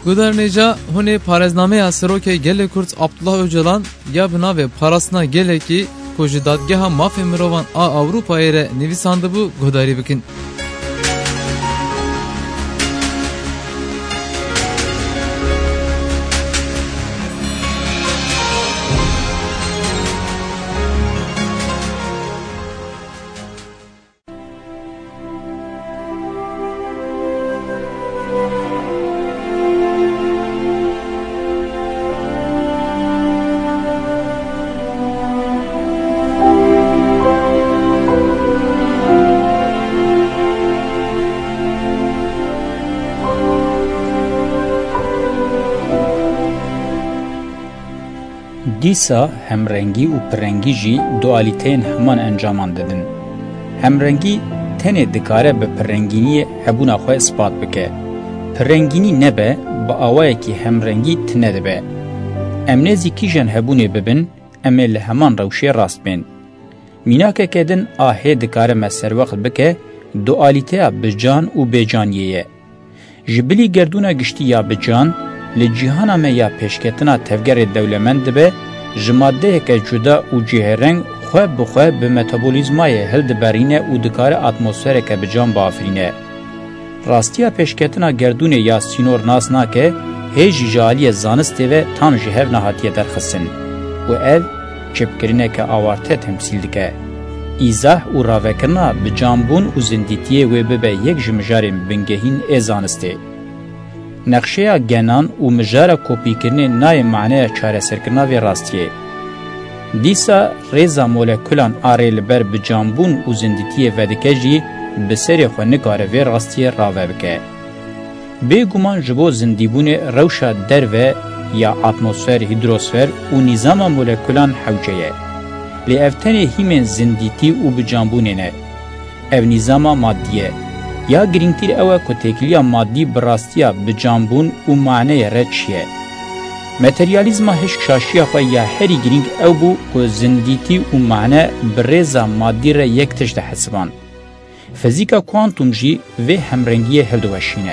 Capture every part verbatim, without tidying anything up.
Guderneca hune parezname Seroke gele Kurt Abdullah Öcalan ya bina ve parasına gele ki koji dadgeha mafya mirovan a Avrupa ere nivisandı bu godari bikin. دیسا همرنگی و پرنگی جی دوالتین همان انجامان دادن. همرنگی تنه دکاره به پرنگینی هبونا خواه اثبات بکه. پرنگینی نبه با آوائه که همرنگی تنده به. امنزی کی جن هبونه ببن امل همان روشه راست بین. میناکه کدن آهه دکاره مسر وقت بکه دوالتیا بجان و بجانیه. جبلی گردونا گشتی یا بجان لجیهانا ما یا پیشکتنا تفگر دولمند به جماده که جدا و جهرنگ خواه بخواه به متابولیزمای هلد برینه و دکار اتمسفر که بجان بافرینه. راستیا پیشکتنا گردون یا سینور ناسنا که هیجی جالی زانسته و تام جهر نهاتیه درخصن و اول چپکرینه که آوارته تمثیل دکه. ایزاه و راوکرنا بجانبون و زندیتیه و ببه یک جمجاریم بنگهین ایزانسته. نقشه گنان و مجاره کوپی کرنه نای معنی چاره سرکرنا و راستیه. دیسا ریزا مولکولان آره لبر بجانبون و زندیتیه ودکه جی بسری خو نکاره و راستیه راوه بکه. بگومان جبو زندیبون روشا در و یا اتمسفر هیدروسفر و نظام مولکولان حوجهه. لی افتنه هیمن زندیتی و بجانبونه نه. او نظام مادیه. یا گرینگتر اوه که تکلیه مادی براستیا بجانبون و معنی رچیه. متریالیزم هشک شاشیه خواه یا هری گرینگ او بو که زندیتی و معنی برزا مادی را یک تجده حسبان. فیزیکا کوانتوم جی و همرنگی هلدوشینه.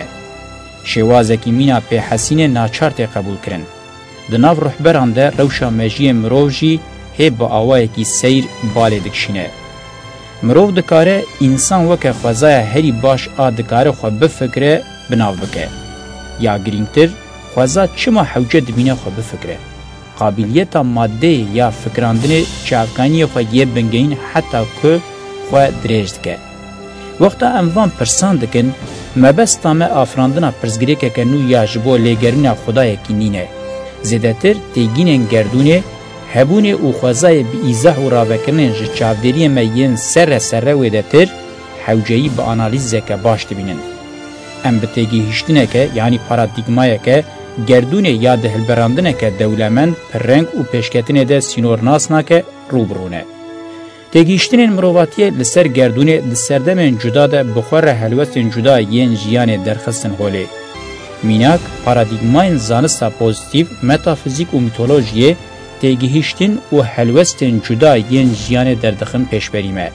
شوازه که مینا پی حسینه ناچارت قبول کرن. دناو روح برانده روشا مجی مروو جی هی با آوائه که سیر باله دکشینه. مرو دکاره انسان وکه خوازای هری باش آ دکاره خو بفکره بناو بکه. یا گرینگتر خوازا چما حوجه دبینه خو بفکره. قابلیتا ماده یا فکراندن چاکانی خو یه بنگین حتی که خو دریج دکه. وقتا انوان پرسان دکن مبستا ما آفراندنا پرزگری که کنو یا جبو لیگرین خدای کی نینه. زیدتر تیگین گردونه هبونه او خوازای بی ایزه و راوکرنن جه چاودری مین سر سر ویدتر حوجهی با آنالیزه که باش دبینن. ام بتگی هشتنه که یعنی پارادیگمایه که گردونه یا دهلبراندنه که دولمند پرنگ و پیشکتنه ده سینور ناسنا که روبرونه. تگی هشتنن مرواتیه لسر گردونه لسردمن جدا ده بخور حلوستن جدا ین جیان درخستن هوله. میناک پارادیگماین زانستا پوزیتیو متافیزیک و میتولوژیه تیگهیشتن و حلوستن جدا ین جیان دردخن پیش بریمه.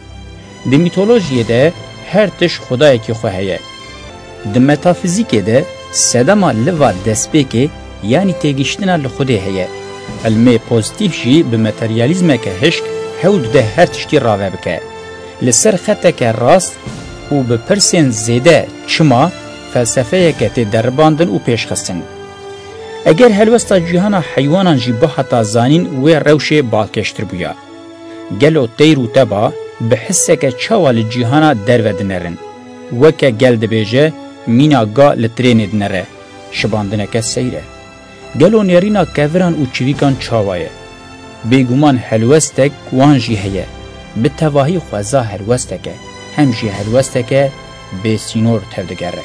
دی میتولوژیه ده هر تش خدای که خوهیه. دی متافیزیکه ده سدما لوا دسپیکه یعنی تیگهیشتن لخوده هیه. علمه پوزیتیف جی به متریالیزمه که هشک حول ده هر تشتی راوه بکه. لسر خطه که راست و به پرسین زیده چما فلسفه که تی درباندن و پیش خستن. اگر هلوستا جهانا حیوانان جی بحثا زانین و روشه بالکشتر بویا. گلو تیرو تبا بحثه که چوال جهانا درودنرن. وکه گل دبیجه مینا گا لترین دنره. شباندنه که سیره. گلو نیرینا کوران و چویکان چاوایه. بیگومان هلوستک وان جی هیه. به تواهی خوزا هلوستکه. هم جی هلوستکه به سینور تودگره.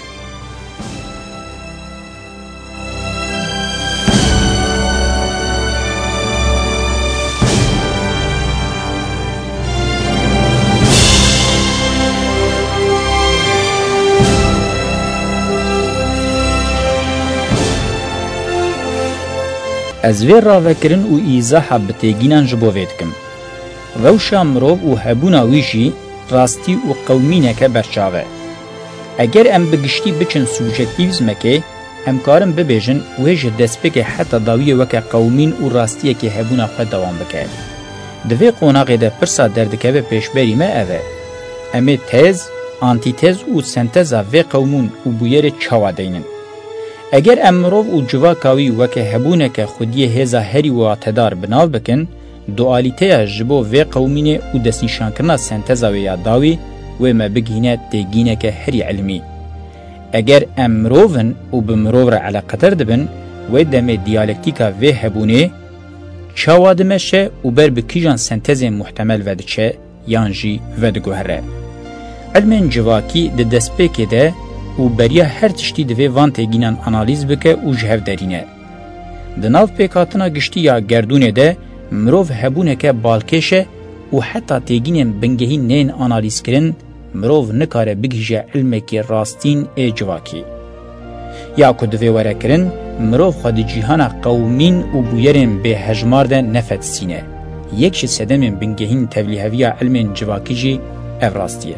از وی راوکرن و ایزاحا بتیگینان جبو ویدکم. روشا مروب و هبونا ویشی راستی و قومینه که برچاوه. اگر ام بگشتی بچن سوجکتیوزمه که امکارم ببیجن ویج دسپک حتی داویه وکه قومین و راستیه که هبونا خود دوام بکرد. دوی قوناقی ده پرسا دردکه به پیشبری ما اوه. امی تز، آنتیتز و سنتزا و قومون و بویر چاوا دینن. اگر امروف و جواکاوی وکه هبونه که خودی هزا هری و اعتدار بناو بکن، دوالیته جبو و قومینه و دستنشان کرنا سنتزا و یاداوی و ما بگینه تیگینه که هری علمی. اگر امروفن و بمروف را علاقتر دبن و دم دیالکتیکا و هبونه چاوا دمشه و بر بکیجان سنتز محتمل ودچه یانجی ودگوهره. علم جواکی ده دسپیکه ده و بریا هر تشتی دوی وان تیگینان انالیز بکه و جهو درینه. ده ناو پیکاتنا گشتی یا گردونه ده مروف هبونه که بالکشه و حتی تیگینن بنگهی نین انالیز کرن مروف نکاره بگیجه علمه که راستین ای جواکی. یا که دوی وره کرن مروف خود جیهانا قومین و بویرین به هجمار ده نفت سینه. یکش سدمین بنگهین تولیهوی علم جواکی جی افراستیه.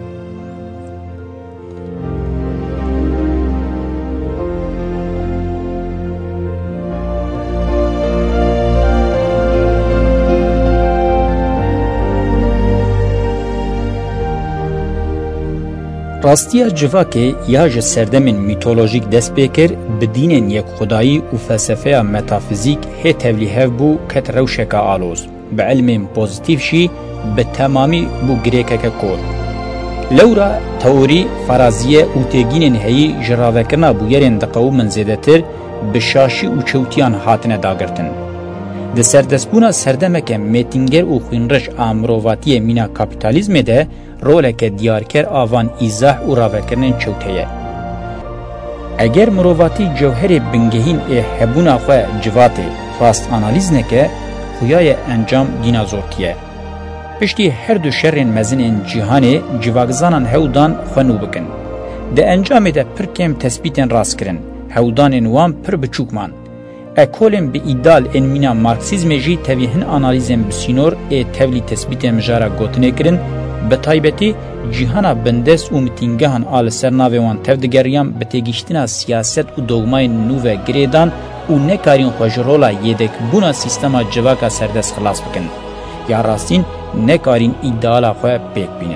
راستیا جواکه یا ج سردمن میتولوژیک دست بکر بدینن یک خدایی و فلسفه متافیزیک هی تولیه بو کت روشکا آلوز به علم پوزیتیو شی به تمامی بو گریکه که کور. لورا تئوری فرازیه و تگینن هی جراوکرنا بو یرین دقو من زیده تر به شاشی و چوتیان هاتنه داگرتن. ده سردسپونا سردمک میتینگر و خوینرش آمروواتی مینا کپیتالیزم ده رولک دیارکر آوان ایزاح و راوکرنن چوتیه. اگر مروواتی جوهر بنگهین ای هبونا خواه جواتی راست آنالیز نکه خویای انجام دینازورتیه. پشتی هر دو شرین مزن جیهان جواگزانان هودان خوانو بکن. ده انجام ده پر کم تثبیتن راست کرن. هودان وان پر بچوکمان. اکولن به ایدال ان مینا مارکسیزم جی تویهن آنالیزم بسینور ای تولی تثبیت مجارا گوتنه کرن به تایبتی جیهانا بندس و متینگهان آل سرناوی وان تفدگریان به تگیشتنا سیاست و دوگمای نوو گریدان و نکارین خوشرولا یدک بونا سیستما جواکا سردست خلاص بکن. یا راستین نکارین ایدالا خواه پیک بینن.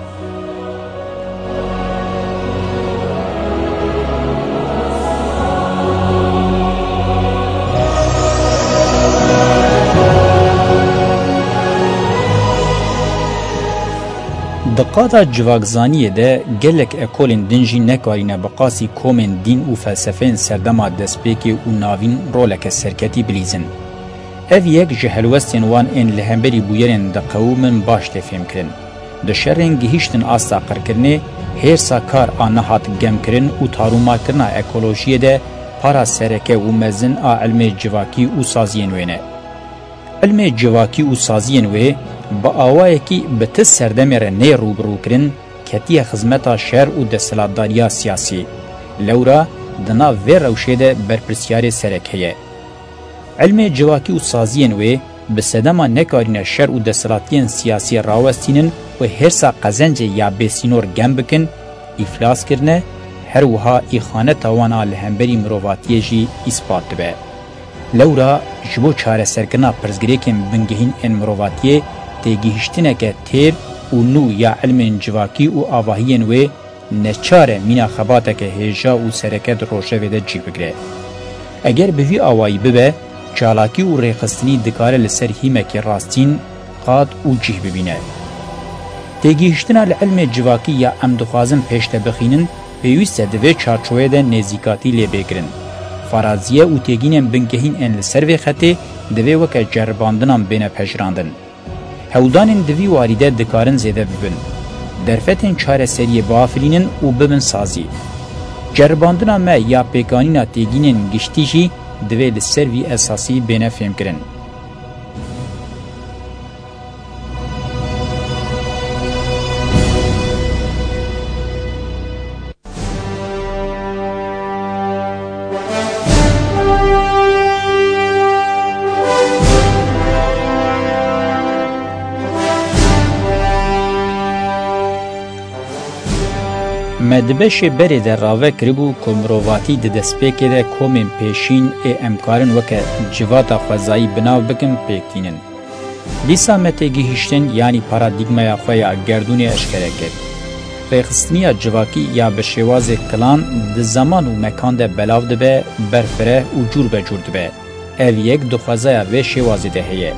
دقاتا جواگزانیه ده گلک اکولین دنجی نکارینه بقاسی کومن دین و فلسفین سردما دسپیکی و ناوین رولک سرکتی بلیزن. او یک جهلوستین وان این لهمبری بویرین دقاو من باش تفهم کرن. ده شرین گهیشتن آستا قرکرنه هیرسا کار آنهات گم کرن و تاروما کرنا اکولوژیه ده پارا سرکه و مزن آ علم جواکی و سازین وینه. علم جواکی و سازین وی با آوائه کی به تس سردمیر نی روبرو کرن کتی خزمتا شهر و دستلاتداریا سیاسی. لورا دنا وی روشه ده برپرسیار سرکهیه. علم جواکی و سازین وی به صدما نکارین شهر و دستلاتین سیاسی راوستینن و هرسا قزنج یا بسینور گم بکن افلاس کرنه هر وها ایخانه تاوانا لهمبری مروواتی جی اثبات به. لورا جبو چاره سرکنا پرزگریکن بنگهین ان مروواتی تیگیشتنه که تیر و نو یا علم جواکی و آواهین و نچاره مینا خباته که هیجا و سرکت روشه ویده جی بگره. اگر بوی آوایی ببه چالاکی و ریخستنی دکاره لسر هیمه که راستین قاد و جیه ببینه. تیگیشتنه لعلم جواکی یا امدخوازم پیشته بخینن پیوسته دوی چارچوه ده نزیکاتی لی بگرن. فرازیه و تیگینن بنگهین ان لسر وی خطه دوی وکه جرباندنان بین پجراندن. هودانین دوی واریده دکارن زیده ببن. درفتین چاره سریه بافرینن و ببن سازی. جرباندنا ما یا پیکانینا تیگینن گشتیجی دوی لسر وی اساسی بینه فهم کرن. مدبش بری در راوه کربو کمروواتی د دسپیکی ده کومین پیشین ای امکارن وکه جواتا خوزایی بناو بکن پیکتینن. دیسا متگی هشتن یعنی پارادیگمایا خویا گردونی اشکره کرد. ریخستنیا جواکی یا بشواز کلان د زمان و مکان ده بلاو ده به برفره و جور به جور ده به. او یک دخوازایا و شوازی ده هیه.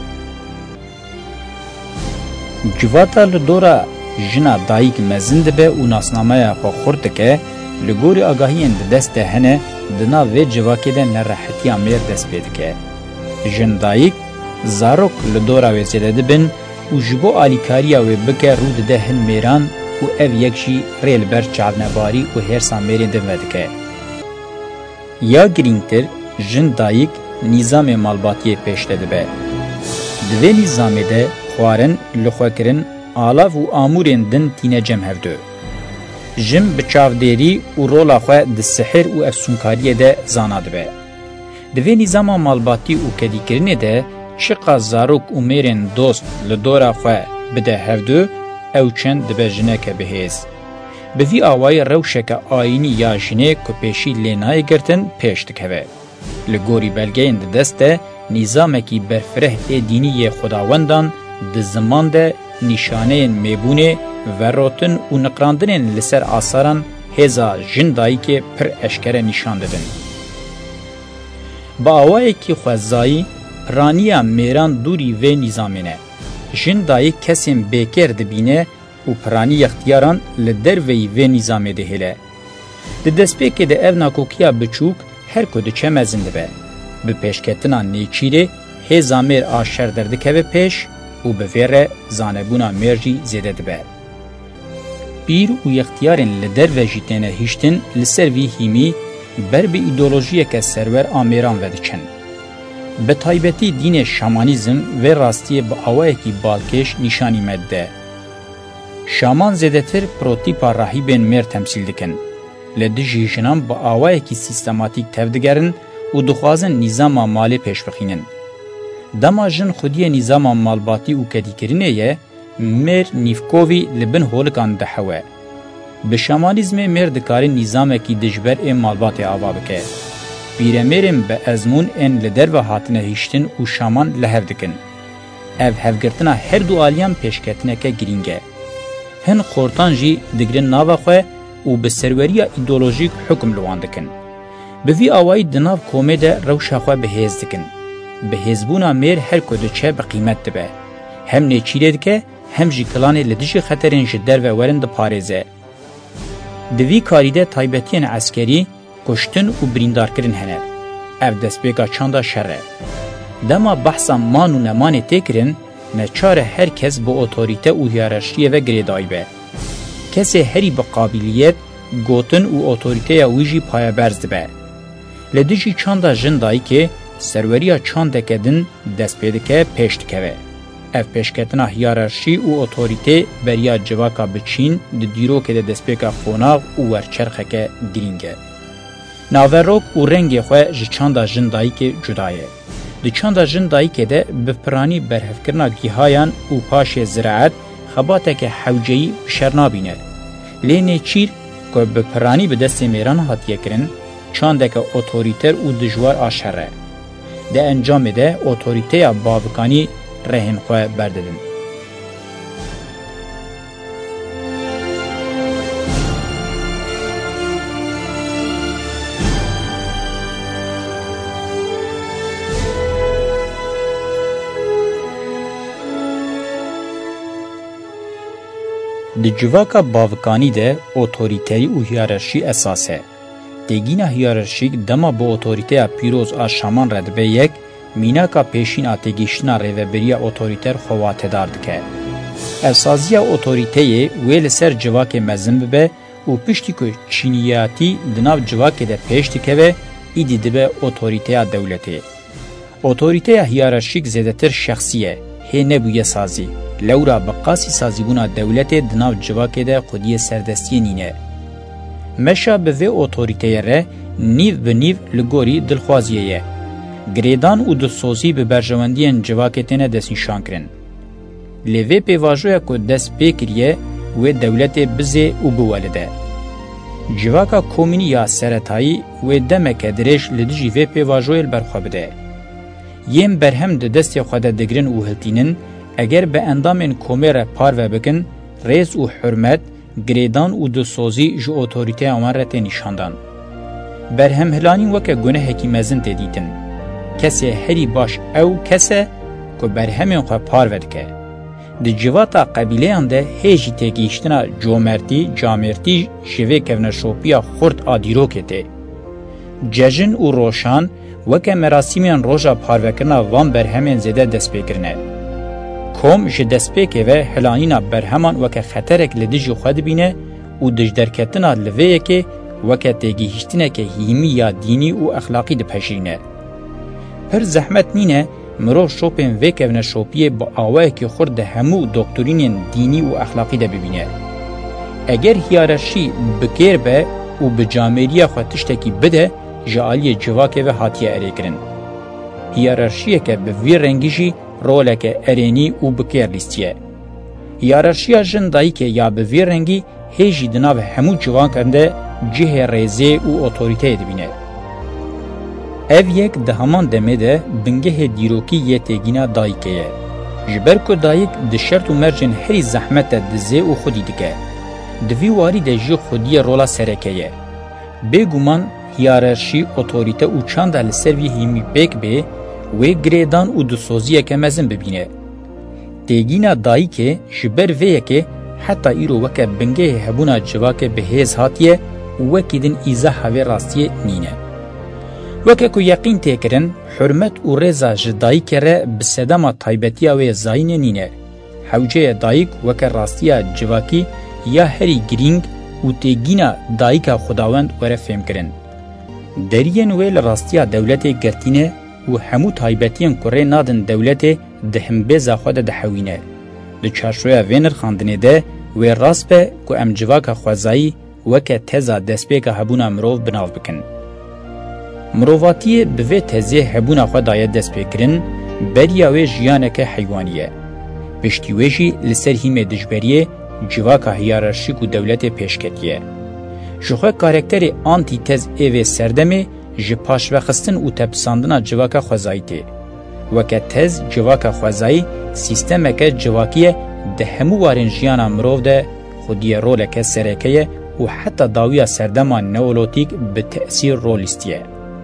جواتا لدورا جنا دایک مزند به او ناسنامه خو خورد که لګوري آگاهی اند دست هنه دنا و جواکی ده نرحتی امیر دست پید که جن دایک زاروک لدورا و زیده بن او جبو آلیکاریا و بکه رود ده هن میران و او یکشی ریل بر چاونباری و هرسا میرین ده ودکه یا گرینگتر جن دایک نظام مالباتی پیشته ده به دوی نظام ده خوارن لخوکرن آلاف و آمورین دن تینه جم هفدو. جم بچاودیری و رولا خواه ده سحر و افسونکاری ده زاناد به. دوی نظام مالباتی و کدی کرنه ده چقا زاروک و میرین دوست لدورا خواه بده هفدو او چند ده جنه که بهیز. بوی آوائی روشک آینی یا جنه که پیشی لینای گرتن پیش دکوه. لگوری بلگه این ده دسته نظام کی برفره دینی خداوندان ده زمان ده نشانه میبونه و روتن و نقراندن لسر آثاران هزا جندایی که پر اشکره نشان دادن. با آوائی که خوزایی پرانیا میران دوری و نظامینه. جندایی کسیم بیکر دبینه و پرانی اختیاران لدروی و نظامه دهیله. ده دسپیک ده او ناکوکیا بچوک هر کده چه مزنده به. به پیشکتنا نیچیره هزا میر آشر دردکه به پیش و به ویره زانبونا مرجی زیده دبه. پیر و اختیارن لدر و جیتنه هیشتن لسر وی هیمی بر به ایدولوژیه که سرور آمیران ودچن. به تایبتی دین شامانیزم و راستی با آوائه کی بالکش نشانی مده. شامان زیده تر پروتیپا راهیبین میر تمثیل دکن. لده جیشنان با آوائه کی سیستماتیک تفدگرن و دخوازن نظام مالی پیش بخینن. دما جن خودی نظام مالباتی و کدی کرینه یه میر نیفکووی لبن هولکان دحوه. به شامانیزم میر دکاری نظام کی دجبر ام مالباتی آوا بکه. بیرمیرم به ازمون ان لدر و هاتنه هیشتن و شامان لهف دکن. اف هفگرتنا هر دو آلیان پیشکتنه که گرینگه. هن خورتان جی دگرن ناوه خواه و به سروریا ایدولوژیک حکم لوان دکن. به وی آوائی دناو کومه ده روشا خواه به هیز دکن. به هزبونا میر هر کدو چه به قیمت دبه. هم نیچیره دکه هم جی کلانه لدیش خطرین جدر و ورن ده پارزه. دوی کاریده تایبتین عسکری کشتن و بریندار کرن هنه. اف دست بیگا چاندا شره. دما بحثا مان و نمان تکرن نچار هر کس با اوتوریته و هیارشیه و گریدای به. کسی هری با قابلیت گوتن و اوتوریته ویجی پایه برز دبه. لدیجی چاندا جندایی که سروریا چاند دکدن دست پیدکه پیش دکوه. اف پیشکتنا هیارشی و اوتوریته بریا جواکا بچین ده دیرو که ده دست پیکا خوناغ و ورچرخه که گرینگه. ناوروک و رنگ خواه جه چاندا جندایی که جدایه. ده چاندا جندایی که ده بپرانی برهفکرنا گیهایان و پاش زراعت خباته که حوجهی بشرنابینه. لینه چیر که بپرانی به دست میران هاتیه کرن چانده که اوتوریتر و دجوار آشره. ده انجام ده اوتوریته باوکانی رهن خواه برددن. ده جواکا باوکانی ده اوتوریتری و هیارشی اساسه. دیگینا هیارشیک دما با اوتوریته پیروز آشامان رد به یک میناکا پیشین آتگیشنا ریوبریا اوتوریتر خواته دارد که. افسازیا اوتوریته ویل سر جواک مزم به و پشتی که چینیاتی دناو جواک ده پیشتی که به ایدی دبه اوتوریته دولتی. اوتوریته هیارشیک زیدتر شخصیه، هی نبویه سازی. لورا بقاسی سازی بونا دولت دناو جواک ده قدیه سردستی نینه. مشا به وی اوتوریته ره نیو به نیو لگوری دلخوازیه. گریدان و دلسوزی به برجواندین جواکتینه دست نشان کرن. لیوی پیواجویا که دست پیکریه و دولت بزه و بوالده. Civaka komünî ya seretayî wê demeke dirêj li dijî vê pêvajoyê berxwe bide. Yên berhem di destê xwe de digirin û hiltînin, eger bi endamên komê re parve bikin, rêz û hurmet, girêdan û dilsozî ji otorîteya wan re tê nîşandan. Berhemhilanîn weke gunehekî mezin tê dîtin. Kesê herî baş ew kes e ku berhemên xwe parve dike. Di civata qebîleyan de hê jî têgihîştina comertî, camertî ji vê kevneşopiya xurt a dîrokê tê. Cejin û roşan weke merasîmên roja parvekirina van berhemên zêde destpêkirin e. Kom ji destpêkê ve hilanîna berheman weke xeterek li dijî xwe dibîne û dijderketina li vê yekê weke têgihîştineke hîmî ya dînî û exlaqî dipeşîrîne. Pir zehmet nîne mirov şopên vê kevneşopiyê bi awayekî xurt de hemû doktorînên dînî û exlaqî de bibîne. Eger hiyerarşî bikêr be û bi camêriya xwe tiştekî bide, ji aliyê civakê ve hatiye erêkirin. Hiyerarşiyeke bi vî rengî jî roleke erênî û bikêr lîstiye. Hiyerarşiya jin dayîkê ya bi vî rengî hê jî di nav hemû civakan de cihê rêzê û otorîteyê dibîne. Ev yek di heman demê de bingehê dîrokî yê têgîna dayîkê ye. Ji ber ku dayîk di şert û mercên herî zehmet de dizê û xwedî dike. Di vî warî de jî xwediyê rola sereke ye. Bêguman hiyerarşî, otorîte û çanda li ser vî hîmî pêk bê, wê girêdan û dilsoziyeke mezin bibîne. Têgîna dayîkê ji ber vê yekê heta îro weke bingehê hebûna civakê bi hêz hatiye û wekî din îzaha vê rastiyê nîne. Weke ku yeqîn têkirin, hurmet û rêza ji dayîkê re bi sedema taybetiya wê zayînê nîne. Hewceyê dayîk weke rastiya civakî ya herî girîng û têgîna dayîka Xwedawend were fêmkirin. Deriyên wê li rastiya dewletê girtîne û hemû taybetiyên ku rê nadin dewletê di himbêza xwe de dihewîne. Di çarşoya vê nirxandinê de wê rast be ku em civaka xwezayî weke teza destpêka hebûna mirov binav bikin. Mirovatiyê bi vê tezê hebûna xwe daye destpêkirin, beriya wê jiyaneke heywanî ye. Piştî wê jî li ser hîmê dijberiyê civaka hiyerarşîk û dewletê pêşketiye. Ji xwe karakterê antîtez êvê serdemê ji paşvexistin û tepsandina civaka xwezayî tê. Weke tez civaka xwezayî sîstemeke civakî di hemû warên jiyana mirov de xwediyê roleke sereke ye û heta dawiya serdema neolotîk bi tesîr rol lîstiye.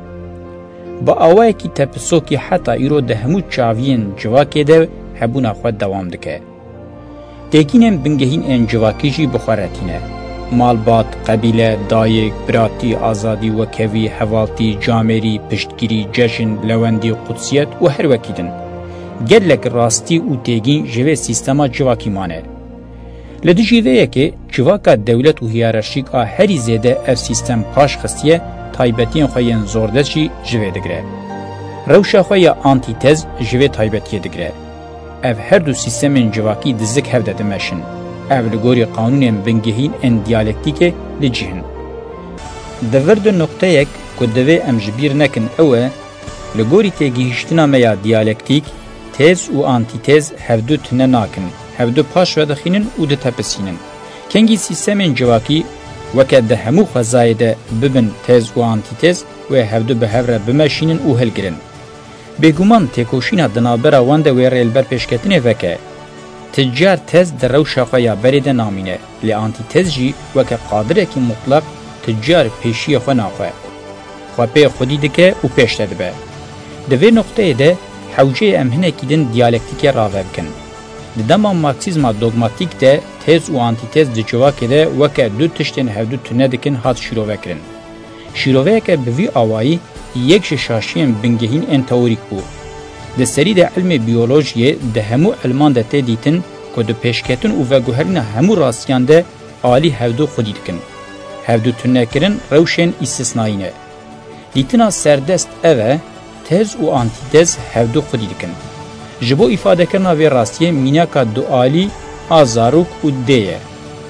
Bi awayekî tepisokî heta îro di hemû çaviyên civakê de hebûna xwe dewam dike. Têkînên bingehîn ên civakî jî bi xwe retîne. Malbat, qebîle, dayîk, biratî, azadî, wekevî, hevaltî, camerî, piştgirî, ceşin, lewendî, qudsiyet û her wekî din. Gelek rastî û têgîn ji vê sîstema civakî mane. Li dijî vê yekê civaka dewlet û hiyerarşîk a herî zêde ev sîstem paş xistiye, taybetiyên xwe yên zordest jî ji vê digire. Rewşa xwe ya antîtez ji vê taybetiyê digire. Ev her du sîstemên civakî dizik hev de dimeşin. Ev li gorî qanûnên bingehîn ên diyalektîkê li cihin. Di vir du nokteyek ku divê em ji bîr nekin ew e, li gorî têgihîştina me ya diyalektîk, tez û antîtez hevdû tune nakin, hevdû paş ve dixînin û ditepisînin. Kengî sîstemên civakî weke di hemû xwezayê de bibin tez û antîtez wê hevdû bi hev re bimeşînin û hilgirin. Bêguman têkoşîna di navbera wan de wê rêlber pêşketinê veke. Teccar tez di rewşa xwe ya berê de namîne, lê antîtez jî weke qadirekî mutlaq teccar pêşiyê xwe naxwe. Xwe pê xwedî dike û pêş te dibe. Di vê nokteyê de hewceyê em hinekî din diyalektîkê rave bikin. Di dema marksîzma dogmatîk de tez û antîtez di civakê de weke du tiştên hevdû tune dikin hat şîrovekirin. Şîroveyeke bi vî awayî yek ji şaşiyên bingehîn ên teorîk bû. Di serî de ilmê biyolojiyê di hemû ilman de tê dîtin ku di pêşketin û veguherîna hemû rastiyan de alî hevdû xwedî dikin. Hevdû tunekirin rewşên îstisnayî ne. Dîtina serdest ev e, tez û antîtez hevdû xwedî dikin. Ji bo îfadekirina vê rastiyê mînaka du alî a zarok û dê ye.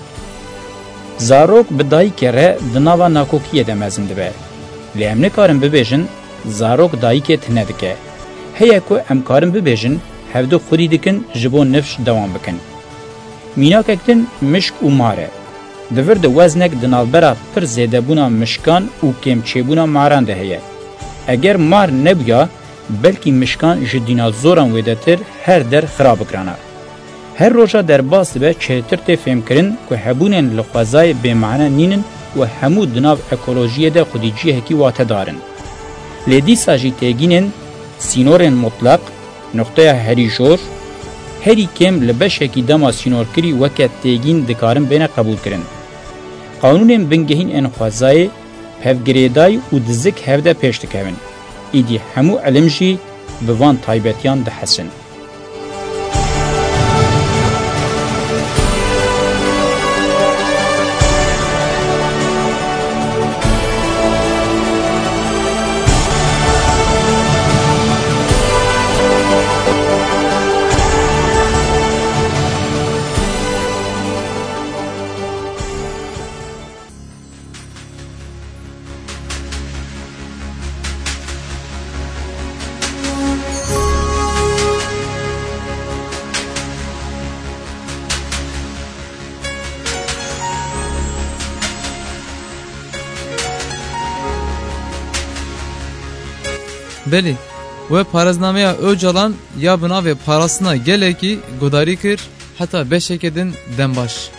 Zarok bi dayîkê re di nava nakokiyê de mezin dibe. Lê em nikarin bibêjin zarok dayîkê tune dike. Heye ku em karin bibêjin hevdû xwedî dikin ji bo nifş dewam bikin. Mînakek din mişk û mare. Divir de weznek di navbera pir zêdebûna mişkan û kêmçêbûna maran de heye. Eger mar nebuya, belkî mişkan ji dînazoran wê de tir her der xirab bikirana. Her roja derbas dibe çêtir tê fêmkirin ku hebûnên li xwezayê bêmane nînin û hemû di nav ekolojiyê de xwedîciyekî wate darin. Lê dîsa jî têgînên sînorên mutlaq, noxteya herî jor, herî kêm li beşekî dema sînorkirî weke têgîn dikarin bêne qebûl kirin. Qanûnên bingehîn ên xwezayê pevgirêdayî û dizik hevde pêş dikevin. Îdî hemû elim jî bi van taybetiyan dihesin. Beli, ve paraznameya Öcalan ya bina ve parasına geleki godari kir, hatta beşekedin dembaş.